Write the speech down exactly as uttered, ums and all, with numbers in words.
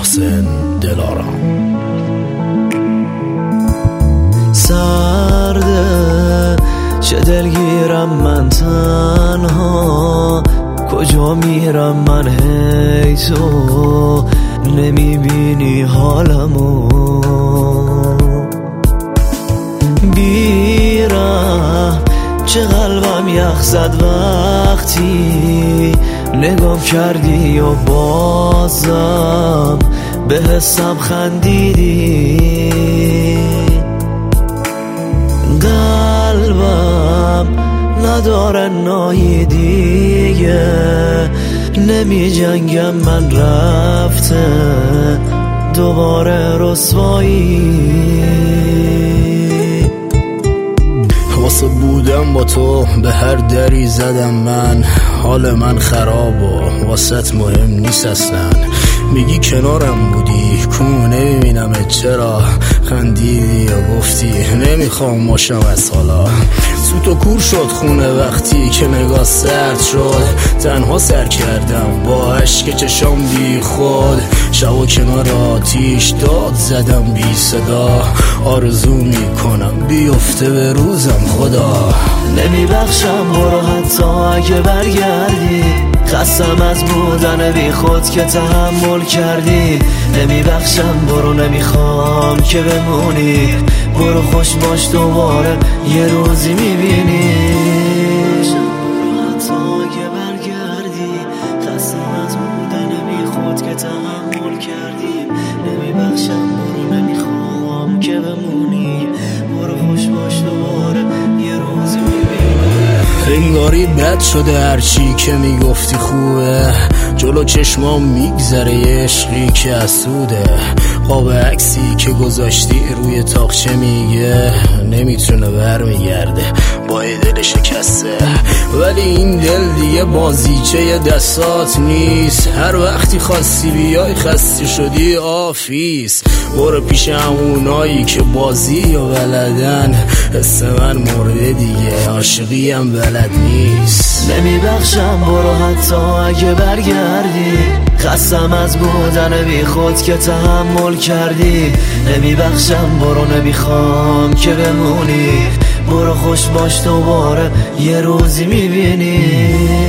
محسن دلارام. سرده چه دلگیرم من تنها، کجا میرم من هی تو نمیبینی حالمو. بیرم چه قلبم یخ زد وقتی نگام کردی و بازم به حسم خندیدی. قلبم نداره نایی دیگه، نمی جنگم من رفته دوباره رسوایی. واسه بودم با تو به هر دری زدم من، حال من خراب و واسط مهم نیست اصلا. میگی کنارم بودی کو نمیبینمت، چرا خندیدی و گفتی نمیخوام باشم از حالا. سوت و کور شد خونه وقتی که نگاه سرد شد، تنها سر کردم با عشق چشام بی خود. شب و کنار آتیش داد زدم بی صدا، آرزو میکنم بیفته به روزم خدا. نمیبخشم برو حتی اگه برگردی، خستم از بودن بی خود که تحمل کردی. نمیبخشم برو نمیخوام که بمونی، برو خوش باش دوباره یه روزی میبینی. برو حتی اگه برگردی، خستم از بودن بی خود که تحمل کردی. نمیبخشم برو نمیخوام که بمونی، برو خوش باش دوباره یه روزی میبینی. انگاری بد شده هرچی که میگفتی خوبه، جلو چشمام میگذره یه عشقی که اسوده. قاب عکسی که گذاشتی روی تاقچه میگه نمیتونه برمیگرده با دل شکسته. ولی این دل دیگه بازیچه دستات نیست، هر وقتی خواستی بیای خسته شدی آفیس. برو پیش همونایی که بازی و بلدن، حس من مرده دیگه عاشقی هم بلد نیست. نمیبخشم برو حتی اگه برگردی، خستم از بودن بی خود که تحمل کردی. نمیبخشم برو نمیخوام که بمونی، برو خوش باش دوباره یه روزی میبینی.